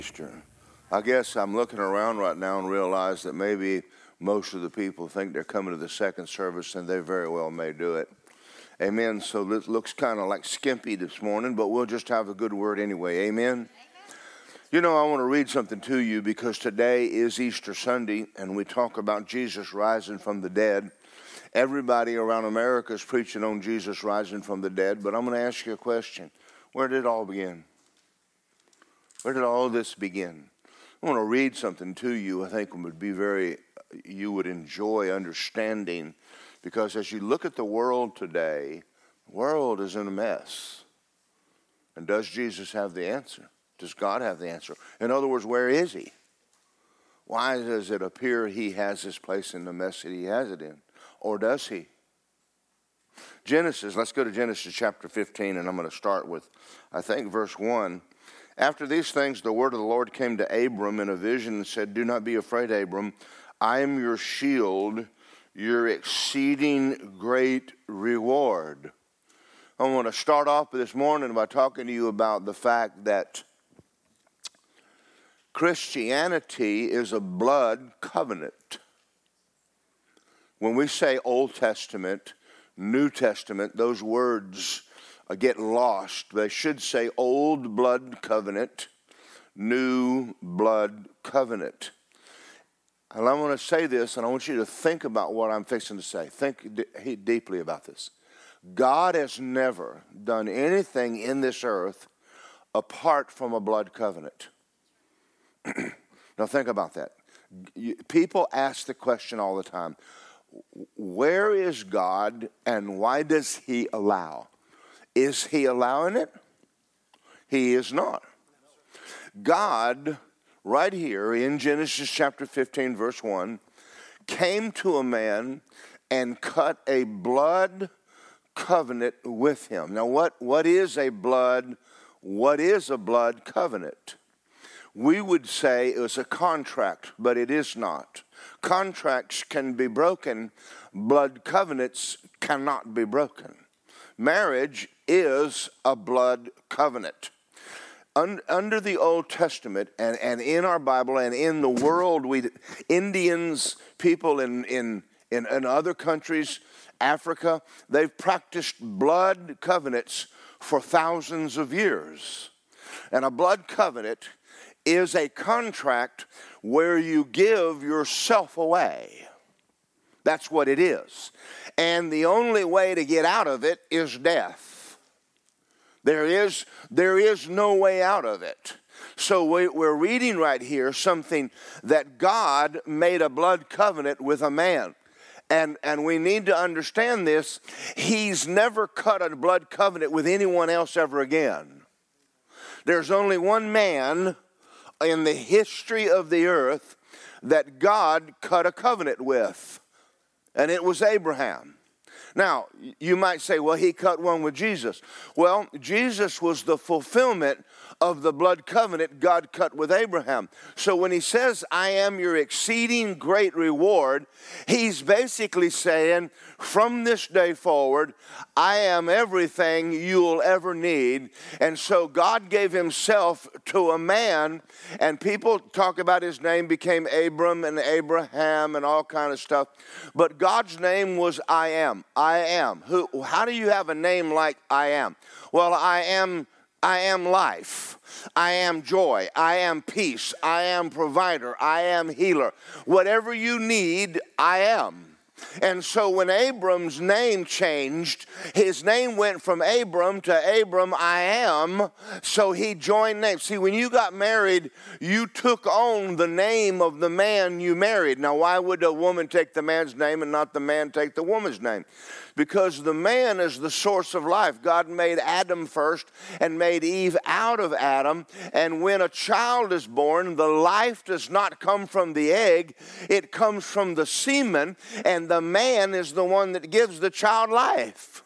Easter. I guess I'm looking around right now and realize that maybe most of the people think they're coming to the second service, and they very well may do it. Amen. So this looks kind of like skimpy this morning, but we'll just have a good word anyway. Amen. You know, I want to read something to you because today is Easter Sunday, and we talk about Jesus rising from the dead. Everybody around America is preaching on Jesus rising from the dead, but I'm going to ask you a question. Where did it all begin? Where did all this begin? I want to read something to you I think would be you would enjoy understanding, because as you look at the world today, the world is in a mess. And does Jesus have the answer? Does God have the answer? In other words, where is he? Why does it appear he has this place in the mess that he has it in? Or does he? Genesis, let's go to Genesis chapter 15, and I'm going to start with, I think, verse 1. After these things, the word of the Lord came to Abram in a vision and said, "Do not be afraid, Abram. I am your shield, your exceeding great reward." I want to start off this morning by talking to you about the fact that Christianity is a blood covenant. When we say Old Testament, New Testament, those words get lost. They should say old blood covenant, new blood covenant. And I want to say this, and I want you to think about what I'm fixing to say. Think deeply about this. God has never done anything in this earth apart from a blood covenant. Now think about that. People ask the question all the time, where is God and why does he allow? Is he allowing it? He is not. God, right here in Genesis chapter 15, verse 1, came to a man and cut a blood covenant with him. Now, what is a blood covenant? We would say it was a contract, but it is not. Contracts can be broken. Blood covenants cannot be broken. Marriage is a blood covenant. Under the Old Testament and in our Bible and in the world, Indians, people in other countries, Africa, they've practiced blood covenants for thousands of years. And a blood covenant is a contract where you give yourself away. That's what it is. And the only way to get out of it is death. There is no way out of it. So we're reading right here something that God made a blood covenant with a man. And we need to understand this. He's never cut a blood covenant with anyone else ever again. There's only one man in the history of the earth that God cut a covenant with. And it was Abraham. Now, you might say, well, he cut one with Jesus. Well, Jesus was the fulfillment of the blood covenant God cut with Abraham. So when he says, "I am your exceeding great reward," he's basically saying, from this day forward, I am everything you'll ever need. And so God gave himself to a man, and people talk about his name became Abram and Abraham and all kind of stuff. But God's name was I am. I am. How do you have a name like I am? Well, I am life. I am joy. I am peace. I am provider. I am healer. Whatever you need, I am. And so when Abram's name changed, his name went from Abram to Abram, I am. So he joined names. See, when you got married, you took on the name of the man you married. Now, why would a woman take the man's name and not the man take the woman's name? Because the man is the source of life. God made Adam first and made Eve out of Adam. And when a child is born, the life does not come from the egg. It comes from the semen. And the man is the one that gives the child life.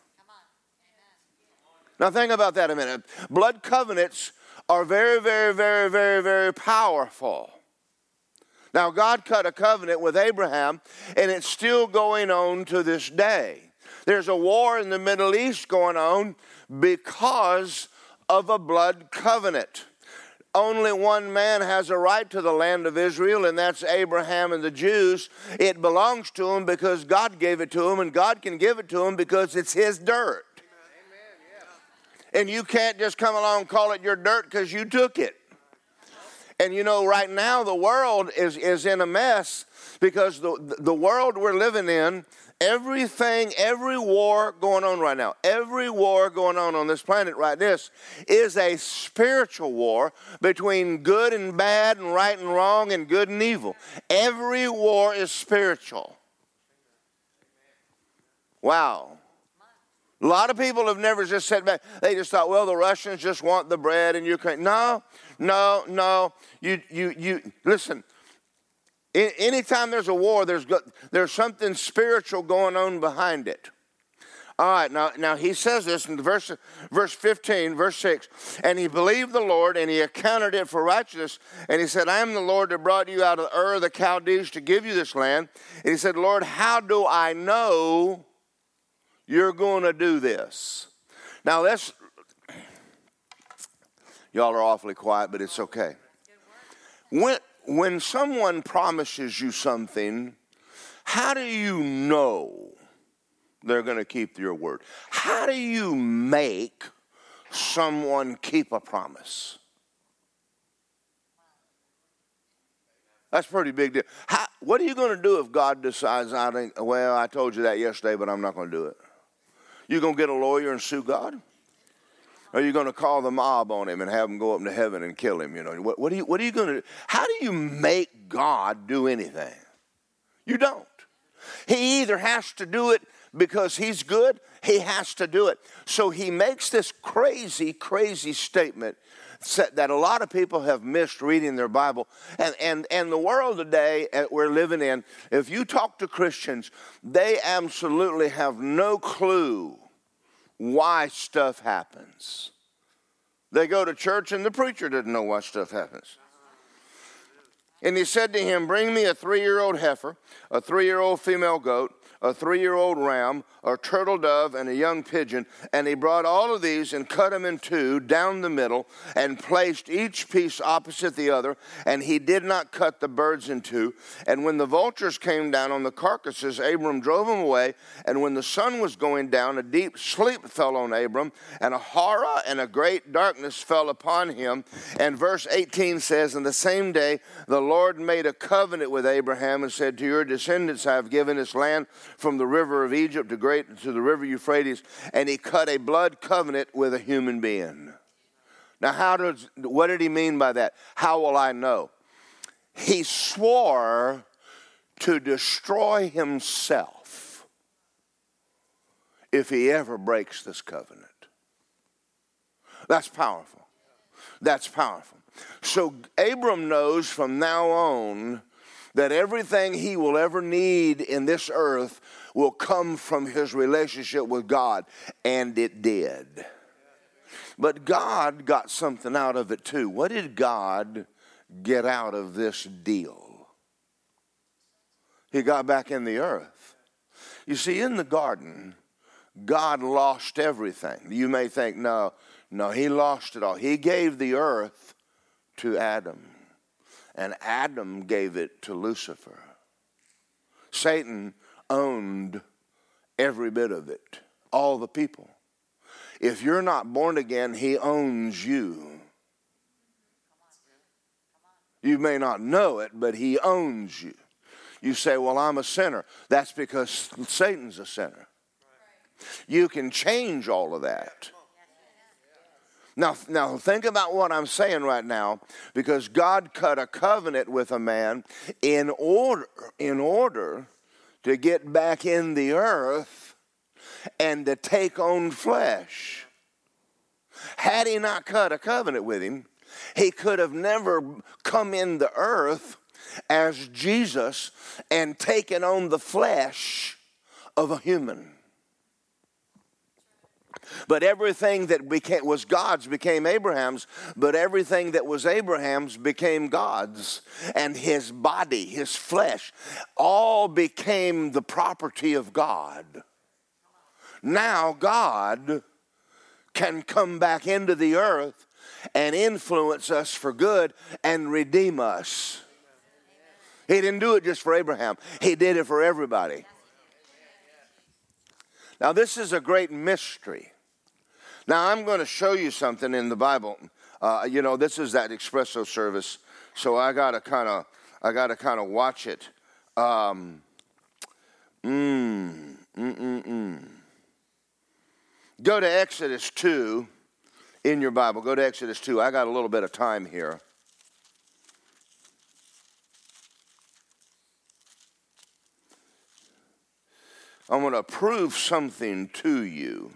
Now think about that a minute. Blood covenants are very, very, very, very, very powerful. Now God cut a covenant with Abraham, and it's still going on to this day. There's a war in the Middle East going on because of a blood covenant. only one man has a right to the land of Israel, and that's Abraham and the Jews. It belongs to him because God gave it to him, and God can give it to him because it's his dirt. And you can't just come along and call it your dirt because you took it. And you know, right now the world is in a mess because the world we're living in, everything, every war going on right now, every war going on this planet right this is a spiritual war between good and bad and right and wrong and good and evil. Every war is spiritual. Wow. A lot of people have never just sat back. They just thought, well, the Russians just want the bread and Ukraine. No. You listen. Anytime there's a war, there's something spiritual going on behind it. All right, now he says this in verse 15, verse 6. And he believed the Lord, and he accounted it for righteousness. And he said, I am the Lord that brought you out of Ur of the Chaldees to give you this land. And he said, Lord, how do I know you're going to do this? Now y'all are awfully quiet, but it's okay. When someone promises you something, how do you know they're going to keep your word? How do you make someone keep a promise? That's a pretty big deal. What are you going to do if God decides, I told you that yesterday, but I'm not going to do it? You going to get a lawyer and sue God? Or are you going to call the mob on him and have him go up to heaven and kill him? You know, what are you going to do? How do you make God do anything? You don't. He either has to do it because he's good, he has to do it. So he makes this crazy, crazy statement that a lot of people have missed reading their Bible. And the world today we're living in, if you talk to Christians, they absolutely have no clue why stuff happens. They go to church and the preacher doesn't know why stuff happens. And he said to him, bring me a 3-year-old heifer, a 3-year-old female goat, a 3-year-old ram, a turtle dove, and a young pigeon. And he brought all of these and cut them in two down the middle and placed each piece opposite the other. And he did not cut the birds in two. And when the vultures came down on the carcasses, Abram drove them away. And when the sun was going down, a deep sleep fell on Abram, and a horror and a great darkness fell upon him. And verse 18 says, and the same day the Lord made a covenant with Abraham and said, to your descendants I have given this land from the river of Egypt to the river Euphrates, and he cut a blood covenant with a human being. Now, what did he mean by that? How will I know? He swore to destroy himself if he ever breaks this covenant. That's powerful. That's powerful. So Abram knows from now on that everything he will ever need in this earth will come from his relationship with God. And it did. But God got something out of it too. What did God get out of this deal? He got back in the earth. You see, in the garden, God lost everything. You may think, no, he lost it all. He gave the earth to Adam. And Adam gave it to Lucifer. Satan owned every bit of it, all the people. If you're not born again, he owns you. You may not know it, but he owns you. You say, well, I'm a sinner. That's because Satan's a sinner. You can change all of that. Now think about what I'm saying right now, because God cut a covenant with a man in order to get back in the earth and to take on flesh. Had he not cut a covenant with him, he could have never come in the earth as Jesus and taken on the flesh of a human. But everything that was God's became Abraham's, but everything that was Abraham's became God's. And his body, his flesh, all became the property of God. Now God can come back into the earth and influence us for good and redeem us. He didn't do it just for Abraham. He did it for everybody. Now, this is a great mystery. Now, I'm going to show you something in the Bible. This is that espresso service, so I gotta kind of watch it. Go to Exodus 2 in your Bible. Go to Exodus 2. I got a little bit of time here. I'm going to prove something to you.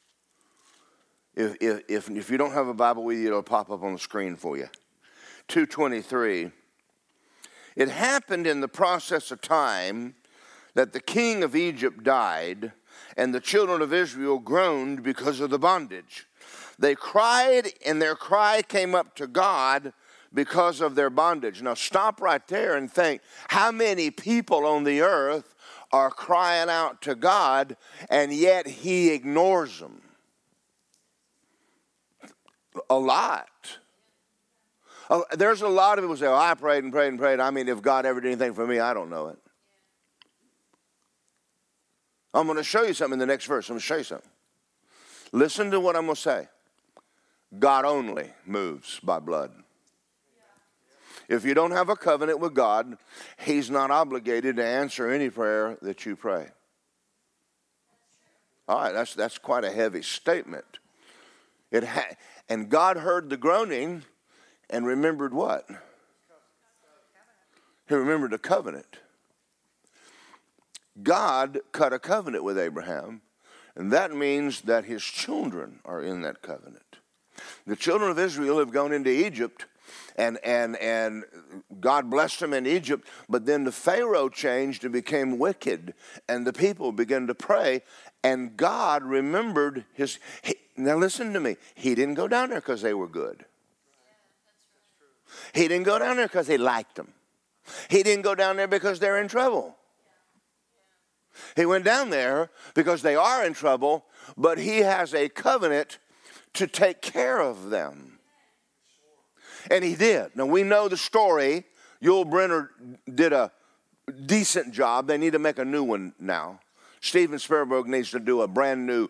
If you don't have a Bible with you, it'll pop up on the screen for you. 2:23. It happened in the process of time that the king of Egypt died, and the children of Israel groaned because of the bondage. They cried, and their cry came up to God because of their bondage. Now stop right there and think, how many people on the earth are crying out to God, and yet he ignores them? A lot. There's a lot of people who say, I prayed and prayed and prayed. I mean, if God ever did anything for me, I don't know it. I'm going to show you something in the next verse. I'm going to show you something. Listen to what I'm going to say. God only moves by blood. If you don't have a covenant with God, he's not obligated to answer any prayer that you pray. All right, that's quite a heavy statement. And God heard the groaning and remembered what? He remembered a covenant. God cut a covenant with Abraham, and that means that his children are in that covenant. The children of Israel have gone into Egypt, and God blessed them in Egypt, but then the Pharaoh changed and became wicked, and the people began to pray, and God remembered now listen to me, he didn't go down there because they were good. He didn't go down there because he liked them. He didn't go down there because they're in trouble. He went down there because they are in trouble, but he has a covenant to take care of them. And he did. Now, we know the story. Yul Brynner did a decent job. They need to make a new one now. Steven Spielberg needs to do a brand new,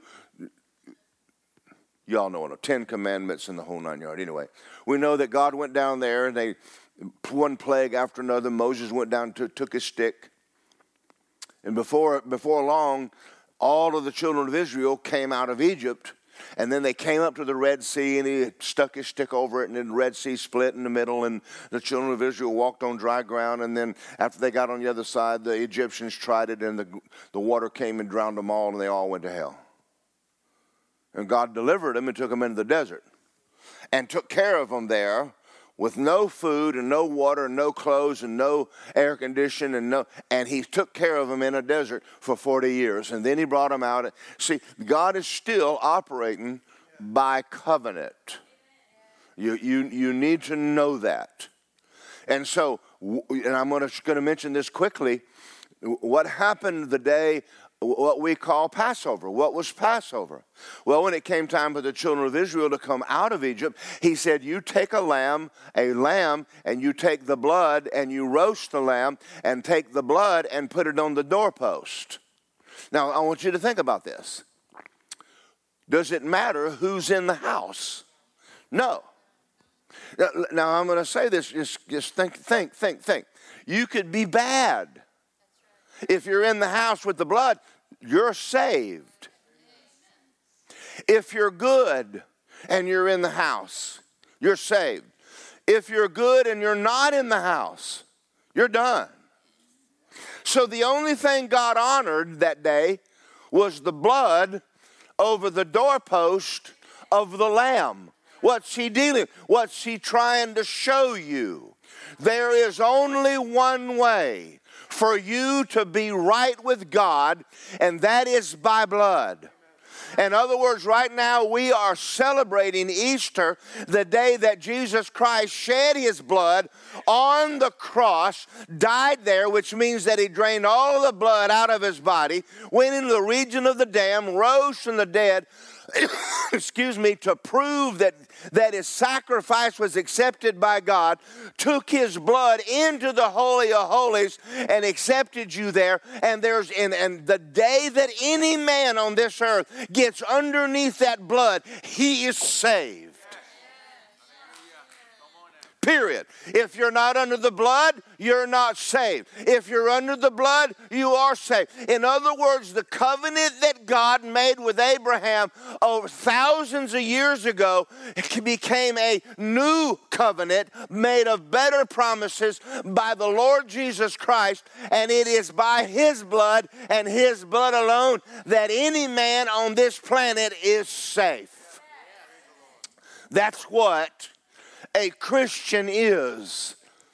y'all know it, 10 Commandments and the whole 9 yards. Anyway, we know that God went down there, and one plague after another. Moses went down, took his stick. And before long, all of the children of Israel came out of Egypt, and then they came up to the Red Sea, and he stuck his stick over it, and then the Red Sea split in the middle, and the children of Israel walked on dry ground. And then after they got on the other side, the Egyptians tried it, and the water came and drowned them all, and they all went to hell. And God delivered them and took them into the desert and took care of them there, with no food and no water and no clothes and no air conditioning and he took care of them in a desert for 40 years. And then he brought them out. See, God is still operating by covenant. You need to know that. And so, and I'm going to mention this quickly. What happened the day, what we call Passover? What was Passover? Well, when it came time for the children of Israel to come out of Egypt, he said, you take a lamb, and you take the blood, and you roast the lamb, and take the blood and put it on the doorpost. Now, I want you to think about this. Does it matter who's in the house? No. Now I'm going to say this, just think. You could be bad. If you're in the house with the blood, you're saved. If you're good and you're in the house, you're saved. If you're good and you're not in the house, you're done. So the only thing God honored that day was the blood over the doorpost of the lamb. What's he dealing? What's he trying to show you? There is only one way for you to be right with God, and that is by blood. In other words, right now we are celebrating Easter, the day that Jesus Christ shed his blood on the cross, died there, which means that he drained all of the blood out of his body, went into the region of the damned, rose from the dead, excuse me, to prove that his sacrifice was accepted by God, took his blood into the Holy of Holies and accepted you there. And the day that any man on this earth gets underneath that blood, he is saved. Period. If you're not under the blood, you're not saved. If you're under the blood, you are saved. In other words, the covenant that God made with Abraham over thousands of years ago became a new covenant made of better promises by the Lord Jesus Christ. And it is by his blood and his blood alone that any man on this planet is safe. That's what a Christian is.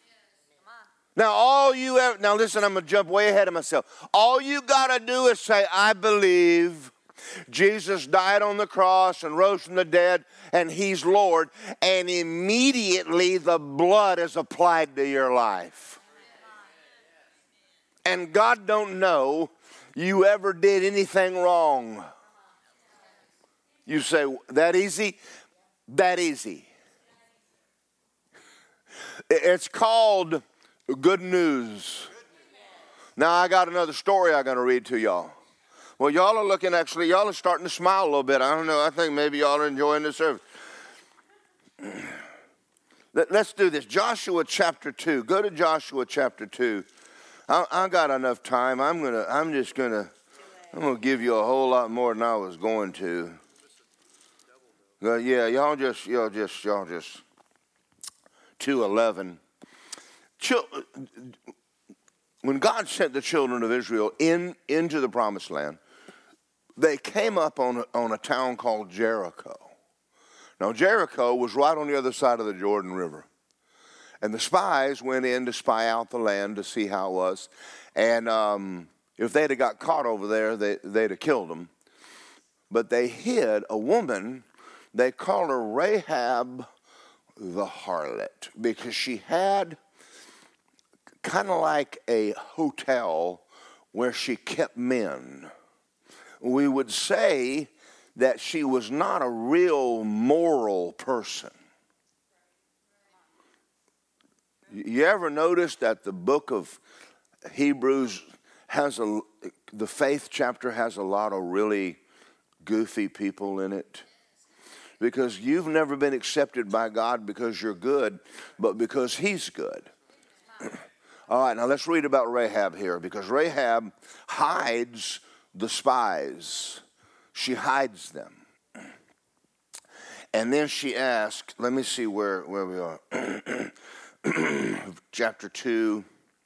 Now listen, I'm going to jump way ahead of myself. All you got to do is say, I believe Jesus died on the cross and rose from the dead and he's Lord, and immediately the blood is applied to your life. And God don't know you ever did anything wrong. You say, that easy? That easy. It's called good news. Now, I got another story I'm going to read to y'all. Well, y'all are starting to smile a little bit. I don't know. I think maybe y'all are enjoying the service. Let's do this. Joshua chapter 2. Go to Joshua chapter 2. I got enough time. I'm going to give you a whole lot more than I was going to. Yeah, y'all just 2:11. When God sent the children of Israel into the promised land, they came up on a town called Jericho. Now, Jericho was right on the other side of the Jordan River. And the spies went in to spy out the land to see how it was. And if they'd have got caught over there, they'd have killed them. But they hid a woman. They called her Rahab the harlot, because she had kind of like a hotel where she kept men. We would say that she was not a real moral person. You ever notice that the book of Hebrews the faith chapter has a lot of really goofy people in it? Because you've never been accepted by God because you're good, but because he's good. All right, now let's read about Rahab here, because Rahab hides the spies. She hides them. And then she asks, let me see where we are. Chapter 2.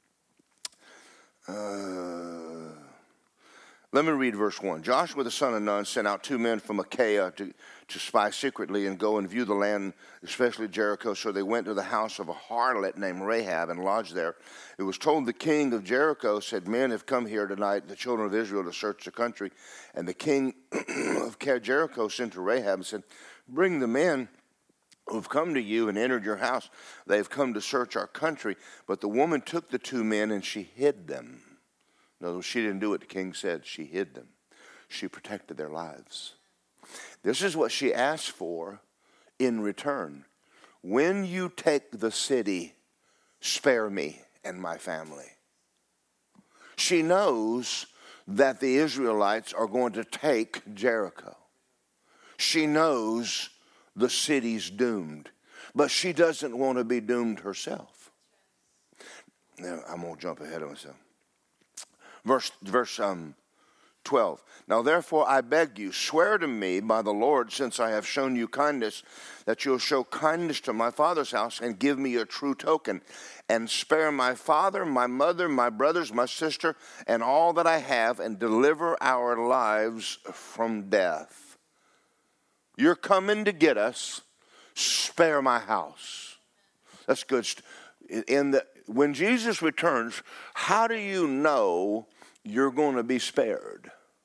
Let me read verse 1. Joshua the son of Nun sent out 2 men from Achaia to spy secretly and go and view the land, especially Jericho. So they went to the house of a harlot named Rahab and lodged there. It was told the king of Jericho said, men have come here tonight, the children of Israel, to search the country. And the king of Jericho sent to Rahab and said, bring the men who have come to you and entered your house. They have come to search our country. But the woman took the 2 men and she hid them. No, she didn't do what the king said. She hid them. She protected their lives. This is what she asked for in return. When you take the city, spare me and my family. She knows that the Israelites are going to take Jericho. She knows the city's doomed, but she doesn't want to be doomed herself. Now, I'm going to jump ahead of myself. Verse 12. Now therefore I beg you, swear to me by the Lord, since I have shown you kindness, that you'll show kindness to my father's house and give me a true token, and spare my father, my mother, my brothers, my sister, and all that I have, and deliver our lives from death. You're coming to get us. Spare my house. That's good. When Jesus returns, how do you know you're going to be spared?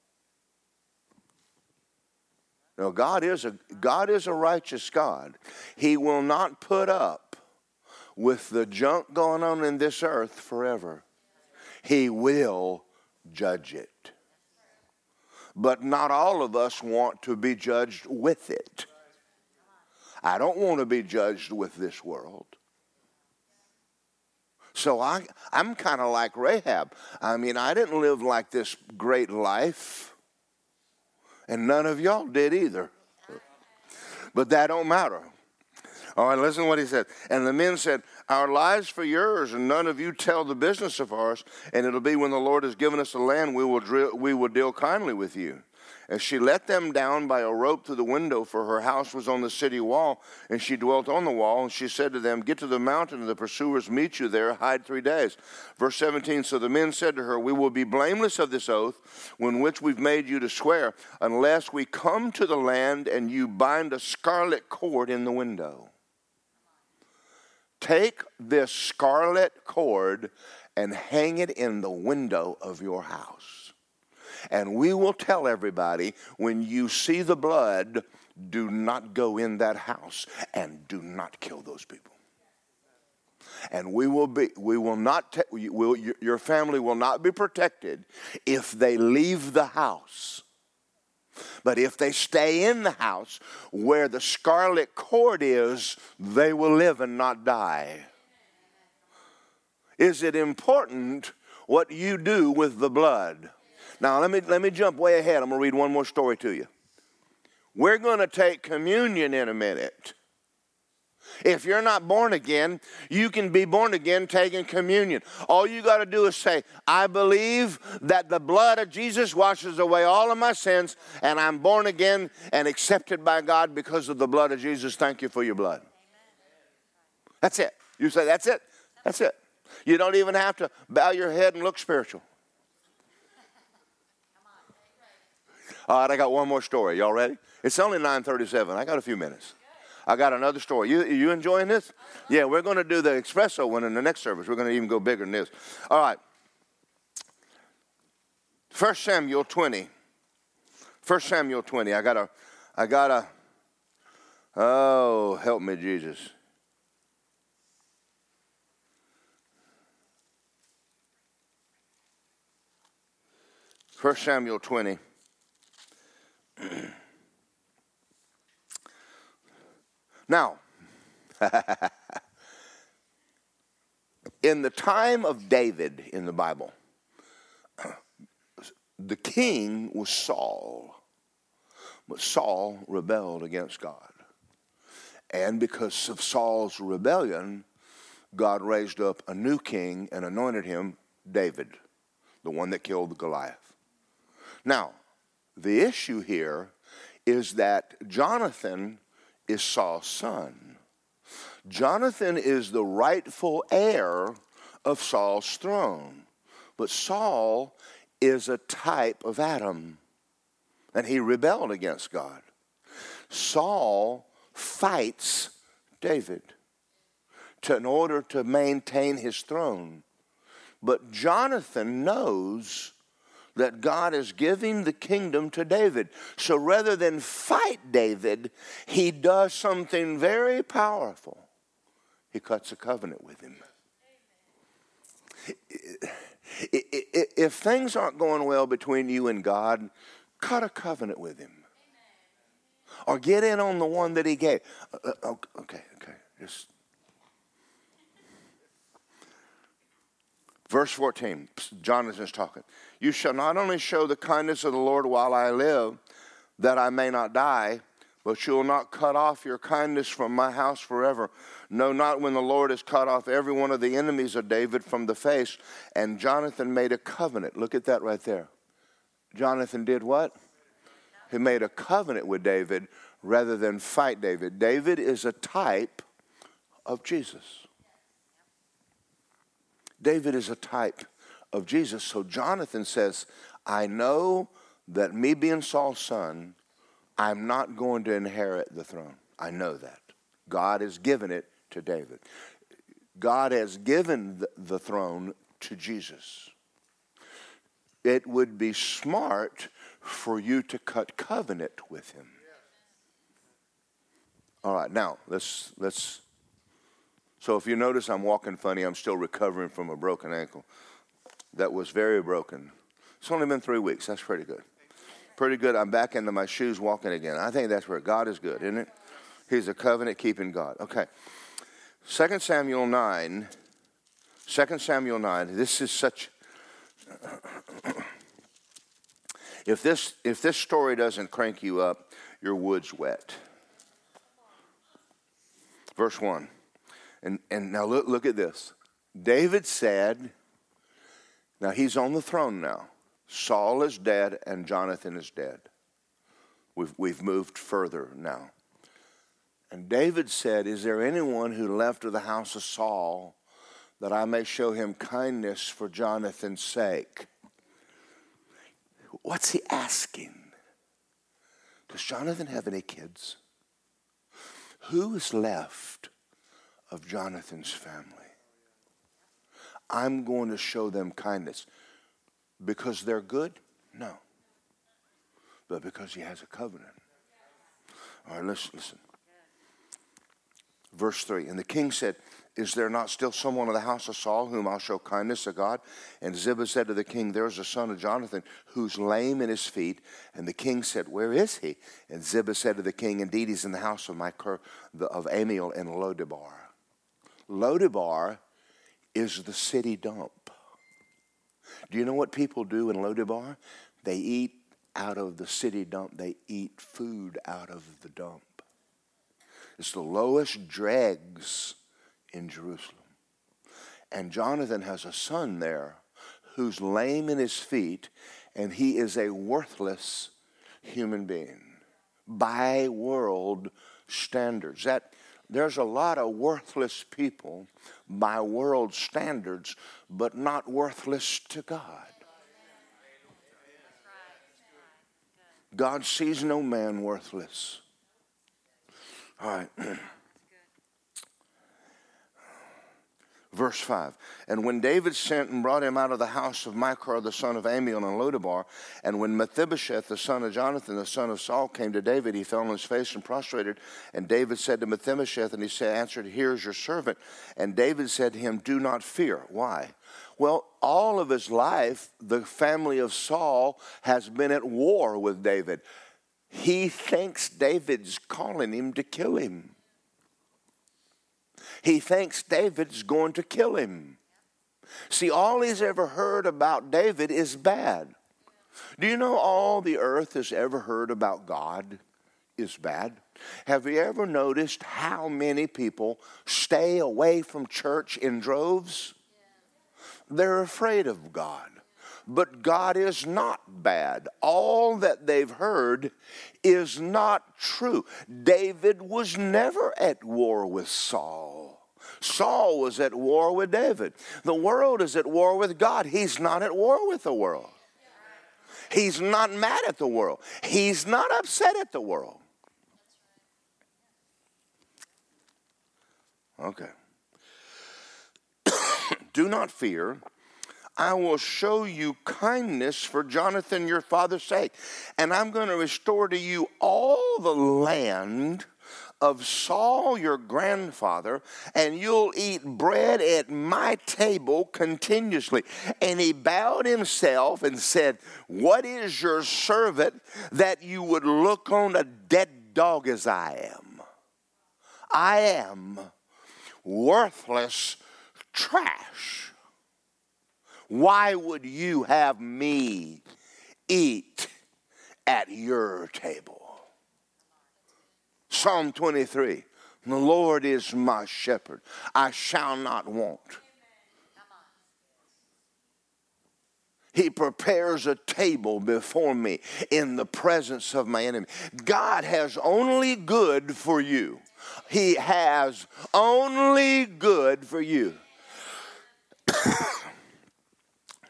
Now, God is a righteous God. He will not put up with the junk going on in this earth forever. He will judge it. But not all of us want to be judged with it. I don't want to be judged with this world. So I'm kind of like Rahab. I mean, I didn't live like this great life. And none of y'all did either. But that don't matter. All right, listen to what he said. And the men said, our lives for yours, and none of you tell the business of ours. And it'll be when the Lord has given us the land, we will deal kindly with you. And she let them down by a rope to the window, for her house was on the city wall, and she dwelt on the wall. And she said to them, get to the mountain, and the pursuers meet you there, hide 3 days. Verse 17, so the men said to her, we will be blameless of this oath, when which we've made you to swear, unless we come to the land and you bind a scarlet cord in the window. Take this scarlet cord and hang it in the window of your house. And we will tell everybody, when you see the blood, do not go in that house and do not kill those people. And your family will not be protected if they leave the house. But if they stay in the house where the scarlet cord is, they will live and not die. Is it important what you do with the blood? Now, let me jump way ahead. I'm going to read one more story to you. We're going to take communion in a minute. If you're not born again, you can be born again taking communion. All you got to do is say, I believe that the blood of Jesus washes away all of my sins, and I'm born again and accepted by God because of the blood of Jesus. Thank you for your blood. That's it. You say, that's it. That's it. You don't even have to bow your head and look spiritual. All right, I got one more story. Y'all ready? It's only 9:37. I got a few minutes. I got another story. You enjoying this? Yeah, we're going to do the espresso one in the next service. We're going to even go bigger than this. All right. 1 Samuel 20. 1 Samuel 20. I got a, oh, help me, Jesus. First Samuel 20. Now, in the time of David in the Bible, the king was Saul. But Saul rebelled against God. And because of Saul's rebellion, God raised up a new king and anointed him David, the one that killed Goliath. Now, the issue here is that Jonathan is Saul's son. Jonathan is the rightful heir of Saul's throne. But Saul is a type of Adam, and he rebelled against God. Saul fights David in order to maintain his throne. But Jonathan knows that God is giving the kingdom to David. So rather than fight David, he does something very powerful. He cuts a covenant with him. If things aren't going well between you and God, cut a covenant with him. Or get in on the one that he gave. Okay. Just Verse 14, Jonathan's talking. You shall not only show the kindness of the Lord while I live, that I may not die, but you will not cut off your kindness from my house forever. No, not when the Lord has cut off every one of the enemies of David from the face. And Jonathan made a covenant. Look at that right there. Jonathan did what? He made a covenant with David rather than fight David. David is a type of Jesus. David is a type of Jesus. So Jonathan says, I know that me being Saul's son, I'm not going to inherit the throne. I know that. God has given it to David. God has given the throne to Jesus. It would be smart for you to cut covenant with him. All right, now let's. So if you notice I'm walking funny, I'm still recovering from a broken ankle. That was very broken. It's only been 3 weeks. That's pretty good. Pretty good. I'm back into my shoes walking again. I think that's where God is good, isn't it? He's a covenant-keeping God. Okay. 2 Samuel 9. 2 Samuel 9. This is such... If this story doesn't crank you up, your wood's wet. Verse 1. And now look at this. David said, now he's on the throne now. Saul is dead and Jonathan is dead. We've moved further now. And David said, is there anyone who left of the house of Saul that I may show him kindness for Jonathan's sake? What's he asking? Does Jonathan have any kids? Who is left of Jonathan's family? I'm going to show them kindness. Because they're good? No. But because he has a covenant. All right, listen. Verse 3, and the king said, is there not still someone in the house of Saul whom I'll show kindness of God? And Ziba said to the king, there's a son of Jonathan who's lame in his feet. And the king said, where is he? And Ziba said to the king, indeed, he's in the house of of Amiel in Lodebar. Lodebar is the city dump. Do you know what people do in Lodebar? They eat out of the city dump. They eat food out of the dump. It's the lowest dregs in Jerusalem. And Jonathan has a son there who's lame in his feet, and he is a worthless human being by world standards. There's a lot of worthless people by world standards, but not worthless to God. God sees no man worthless. All right. Verse 5. And when David sent and brought him out of the house of Micah, the son of Amiel in Lodebar, and when Mephibosheth, the son of Jonathan, the son of Saul, came to David, he fell on his face and prostrated. And David said to Mephibosheth, and he answered, here is your servant. And David said to him, do not fear. Why? Well, all of his life, the family of Saul has been at war with David. He thinks David's calling him to kill him. He thinks David's going to kill him. See, all he's ever heard about David is bad. Do you know all the earth has ever heard about God is bad? Have you ever noticed how many people stay away from church in droves? They're afraid of God. But God is not bad. All that they've heard is not true. David was never at war with Saul. Saul was at war with David. The world is at war with God. He's not at war with the world. He's not mad at the world. He's not upset at the world. Okay. Do not fear. I will show you kindness for Jonathan your father's sake. And I'm going to restore to you all the land of Saul your grandfather, and you'll eat bread at my table continuously. And he bowed himself and said, what is your servant that you would look on a dead dog as I am? I am worthless trash. Why would you have me eat at your table? Psalm 23, the Lord is my shepherd. I shall not want. He prepares a table before me in the presence of my enemy. God has only good for you. He has only good for you.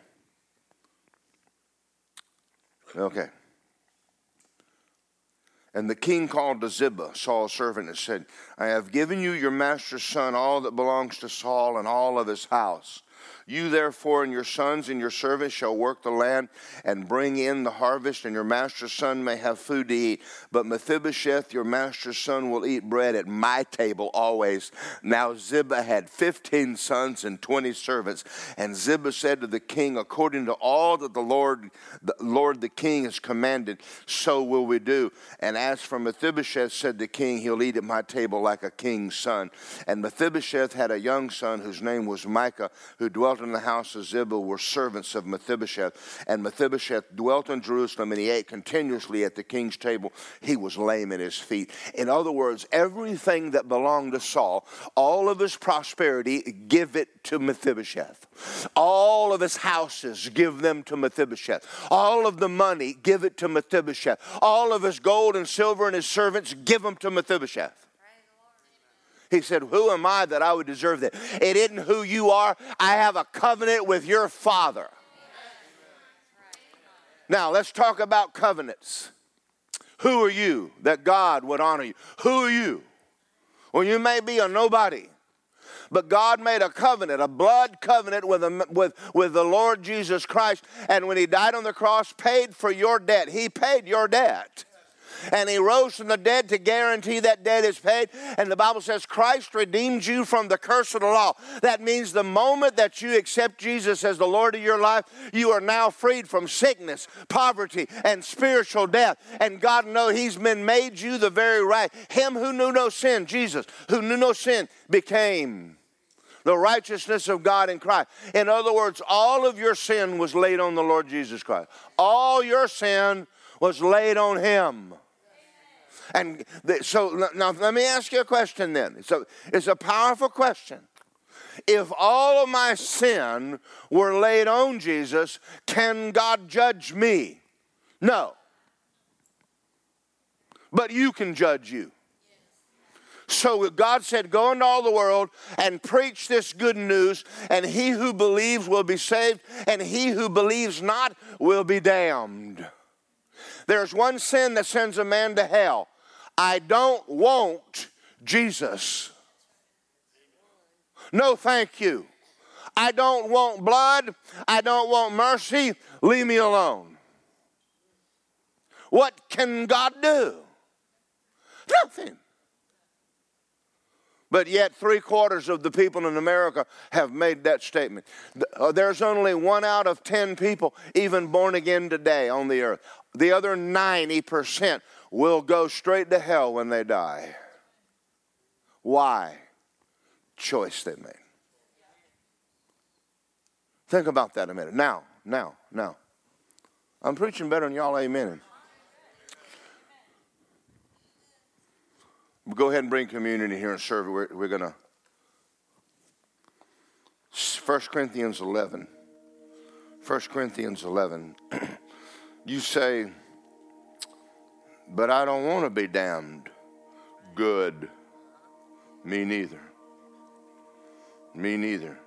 Okay. And the king called to Ziba, Saul's servant, and said, I have given you your master's son, all that belongs to Saul and all of his house. You therefore and your sons and your servants shall work the land and bring in the harvest, and your master's son may have food to eat. But Mephibosheth, your master's son, will eat bread at my table always. Now Ziba had 15 sons and 20 servants. And Ziba said to the king, according to all that the Lord the king has commanded, so will we do. And as for Mephibosheth, said the king, he'll eat at my table like a king's son. And Mephibosheth had a young son whose name was Micah, who dwelt in the house of Ziba, were servants of Mephibosheth. And Mephibosheth dwelt in Jerusalem, and he ate continuously at the king's table. He was lame in his feet. In other words, everything that belonged to Saul, all of his prosperity, give it to Mephibosheth. All of his houses, give them to Mephibosheth. All of the money, give it to Mephibosheth. All of his gold and silver and his servants, give them to Mephibosheth. He said, who am I that I would deserve that? It isn't who you are. I have a covenant with your father. Now, let's talk about covenants. Who are you that God would honor you? Who are you? Well, you may be a nobody, but God made a covenant, a blood covenant with the Lord Jesus Christ. And when he died on the cross, paid for your debt. He paid your debt. And he rose from the dead to guarantee that debt is paid. And the Bible says Christ redeemed you from the curse of the law. That means the moment that you accept Jesus as the Lord of your life, you are now freed from sickness, poverty, and spiritual death. And God knows he's been made you the very right. Him who knew no sin, Jesus, who knew no sin, became the righteousness of God in Christ. In other words, all of your sin was laid on the Lord Jesus Christ. All your sin was laid on him. And so now let me ask you a question then. So it's a powerful question. If all of my sin were laid on Jesus, can God judge me? No. But you can judge you. So God said, go into all the world and preach this good news, and he who believes will be saved, and he who believes not will be damned. There's one sin that sends a man to hell. I don't want Jesus. No, thank you. I don't want blood. I don't want mercy. Leave me alone. What can God do? Nothing. But yet 3/4 of the people in America have made that statement. There's only 1 out of 10 people even born again today on the earth. The other 90% will go straight to hell when they die. Why? Choice they made. Think about that a minute. Now. I'm preaching better than y'all amening. We'll go ahead and bring community here and serve. We're going to 1 Corinthians 11. 1 Corinthians 11. You say, but I don't want to be damned. Good. Me neither. Me neither.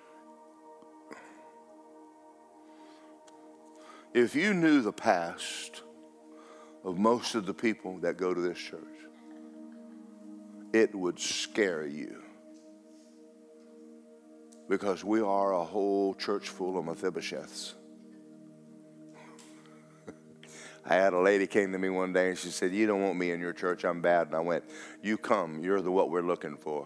If you knew the past of most of the people that go to this church, it would scare you. Because we are a whole church full of Mephibosheths. I had a lady came to me one day and she said, you don't want me in your church, I'm bad. And I went, you come, you're what we're looking for.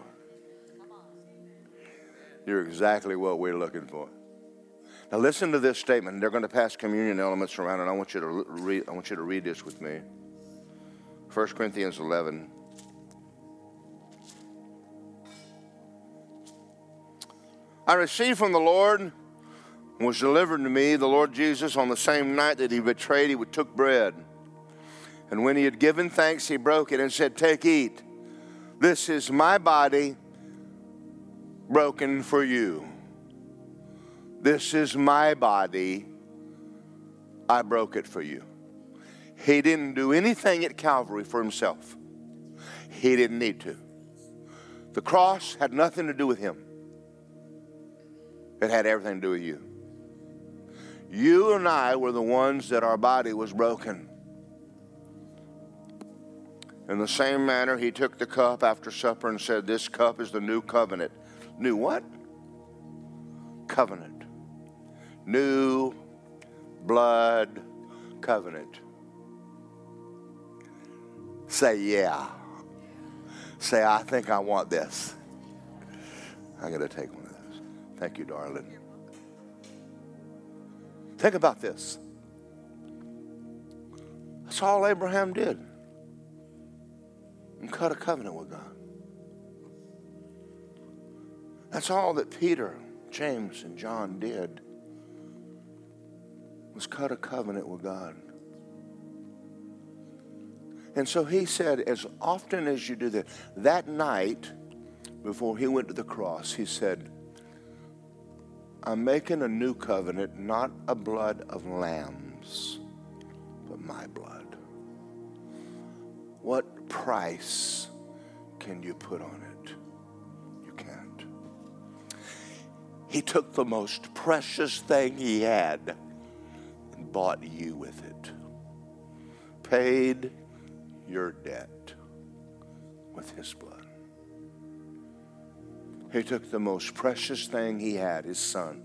You're exactly what we're looking for. Now listen to this statement. They're going to pass communion elements around, and I want you to read this with me. 1 Corinthians 11. I received from the Lord, was delivered to me, the Lord Jesus, on the same night that he betrayed, he took bread. And when he had given thanks, he broke it and said, take, eat. This is my body broken for you. This is my body. I broke it for you. He didn't do anything at Calvary for himself. He didn't need to. The cross had nothing to do with him. It had everything to do with you. You and I were the ones that our body was broken. In the same manner, he took the cup after supper and said, this cup is the new covenant. New what? Covenant. New blood covenant. Say, yeah. Say, I think I want this. I'm going to take one of those. Thank you, darling. Think about this. That's all Abraham did. And cut a covenant with God. That's all that Peter, James, and John did, was cut a covenant with God. And so he said, as often as you do that night before he went to the cross, he said, I'm making a new covenant, not a blood of lambs, but my blood. What price can you put on it? You can't. He took the most precious thing he had and bought you with it. Paid your debt with his blood. He took the most precious thing he had, his son,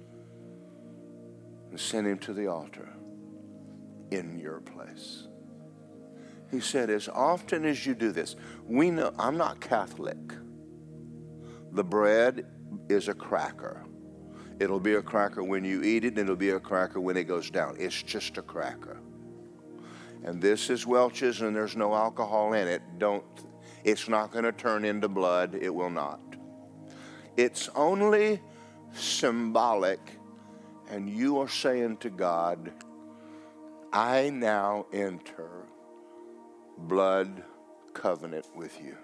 and sent him to the altar in your place. He said, as often as you do this, we know, I'm not Catholic. The bread is a cracker. It'll be a cracker when you eat it, and it'll be a cracker when it goes down. It's just a cracker. And this is Welch's, and there's no alcohol in it. It's not going to turn into blood. It will not. It's only symbolic, and you are saying to God, I now enter blood covenant with you.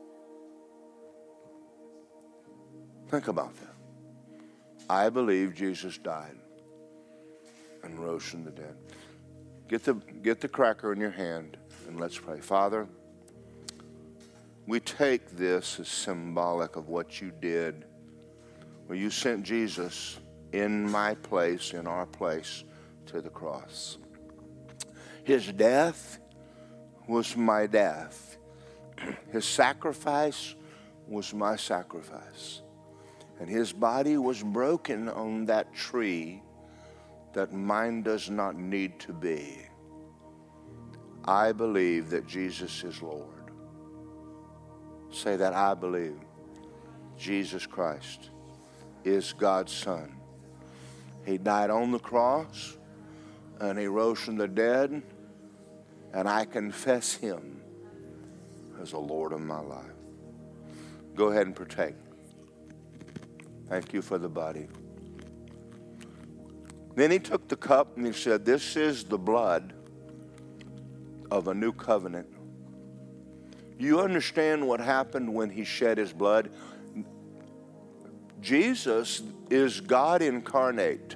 Think about that. I believe Jesus died and rose from the dead. Get the cracker in your hand and let's pray. Father, we take this as symbolic of what you did, where you sent Jesus in my place, in our place, to the cross. His death was my death. His sacrifice was my sacrifice. And his body was broken on that tree that mine does not need to be. I believe that Jesus is Lord. Say that, I believe Jesus Christ is God's Son. He died on the cross and he rose from the dead, and I confess him as the Lord of my life. Go ahead and partake. Thank you for the body. Then he took the cup and he said, this is the blood of a new covenant. You understand what happened when he shed his blood? Jesus is God incarnate.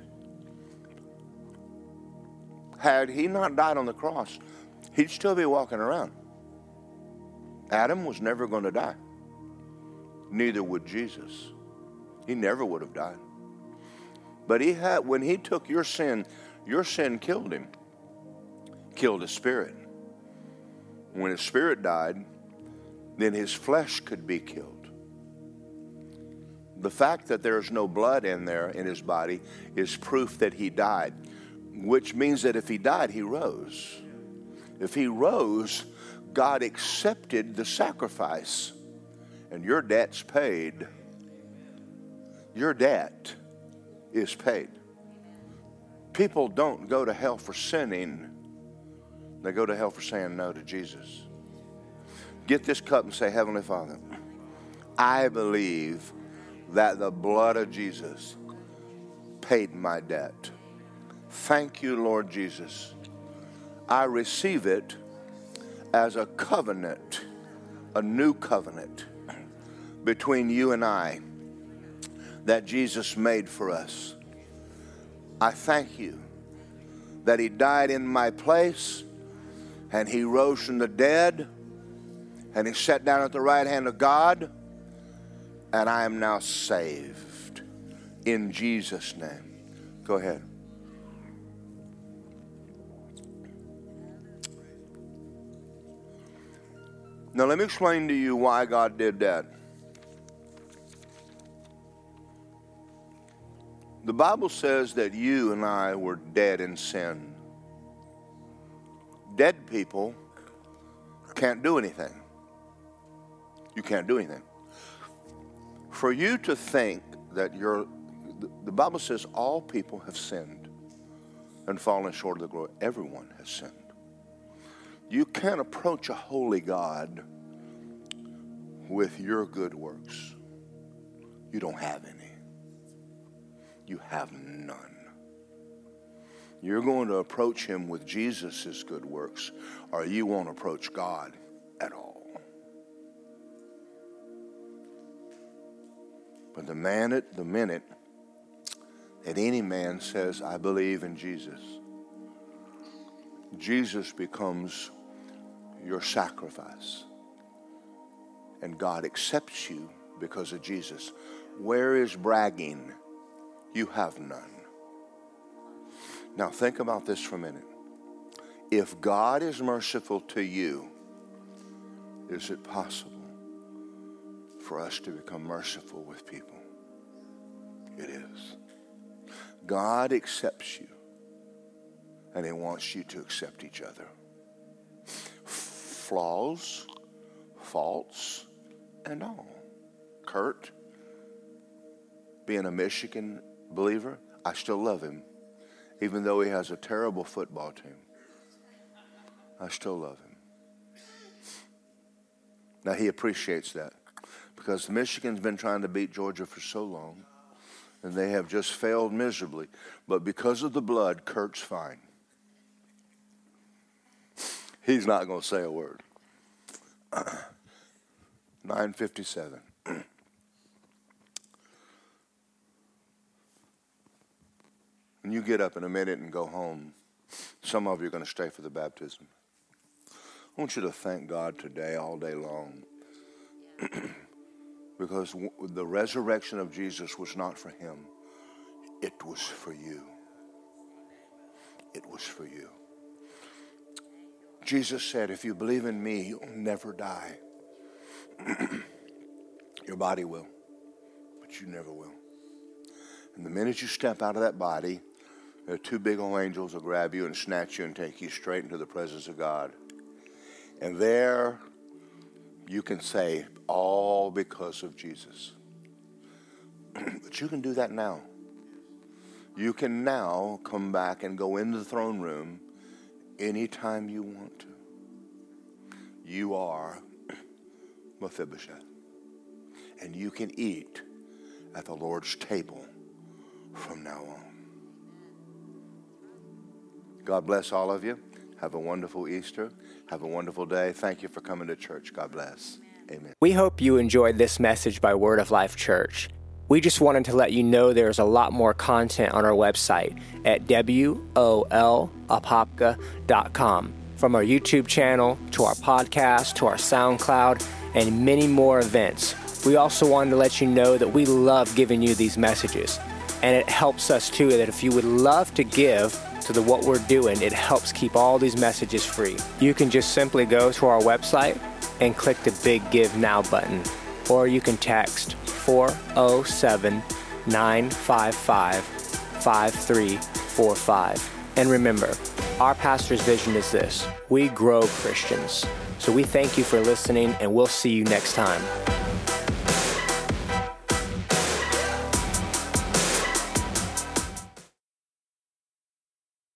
Had he not died on the cross, he'd still be walking around. Adam was never going to die. Neither would Jesus. He never would have died. But when he took your sin killed him. Killed his spirit. When his spirit died, then his flesh could be killed. The fact that there's no blood in there in his body is proof that he died, which means that if he died, he rose. If he rose, God accepted the sacrifice, and your debt's paid. Your debt is paid. People don't go to hell for sinning. They go to hell for saying no to Jesus. Get this cup and say, Heavenly Father, I believe that the blood of Jesus paid my debt. Thank you, Lord Jesus. I receive it as a covenant, a new covenant between you and I that Jesus made for us. I thank you that he died in my place and he rose from the dead and he sat down at the right hand of God, and I am now saved in Jesus' name. Go ahead. Now let me explain to you why God did that. The Bible says that you and I were dead in sin. Dead people can't do anything. You can't do anything. For you to think that the Bible says all people have sinned and fallen short of the glory. Everyone has sinned. You can't approach a holy God with your good works. You don't have any. You have none. You're going to approach him with Jesus' good works, or you won't approach God at all. But the minute that any man says, I believe in Jesus, Jesus becomes your sacrifice. And God accepts you because of Jesus. Where is bragging? You have none. Now think about this for a minute. If God is merciful to you, is it possible for us to become merciful with people? It is. God accepts you, and he wants you to accept each other. Flaws, faults, and all. Kurt, being a Michigan believer, I still love him. Even though he has a terrible football team, I still love him. Now he appreciates that because Michigan's been trying to beat Georgia for so long, and they have just failed miserably. But because of the blood, Kurt's fine. He's not going to say a word. 9:57. When you get up in a minute and go home, some of you are going to stay for the baptism. I want you to thank God today all day long because the resurrection of Jesus was not for him. It was for you. It was for you. Jesus said, if you believe in me, you'll never die. Your body will, but you never will. And the minute you step out of that body, there are two big old angels will grab you and snatch you and take you straight into the presence of God. And there you can say, all because of Jesus. But you can do that now. You can now come back and go into the throne room anytime you want to. You are Mephibosheth. And you can eat at the Lord's table from now on. God bless all of you. Have a wonderful Easter. Have a wonderful day. Thank you for coming to church. God bless. Amen. We hope you enjoyed this message by Word of Life Church. We just wanted to let you know there's a lot more content on our website at wolapopka.com. From our YouTube channel, to our podcast, to our SoundCloud, and many more events. We also wanted to let you know that we love giving you these messages. And it helps us too that if you would love to give to what we're doing, it helps keep all these messages free. You can just simply go to our website and click the big Give Now button. Or you can text 407-955-5345. And remember, our pastor's vision is this: we grow Christians. So we thank you for listening, and we'll see you next time.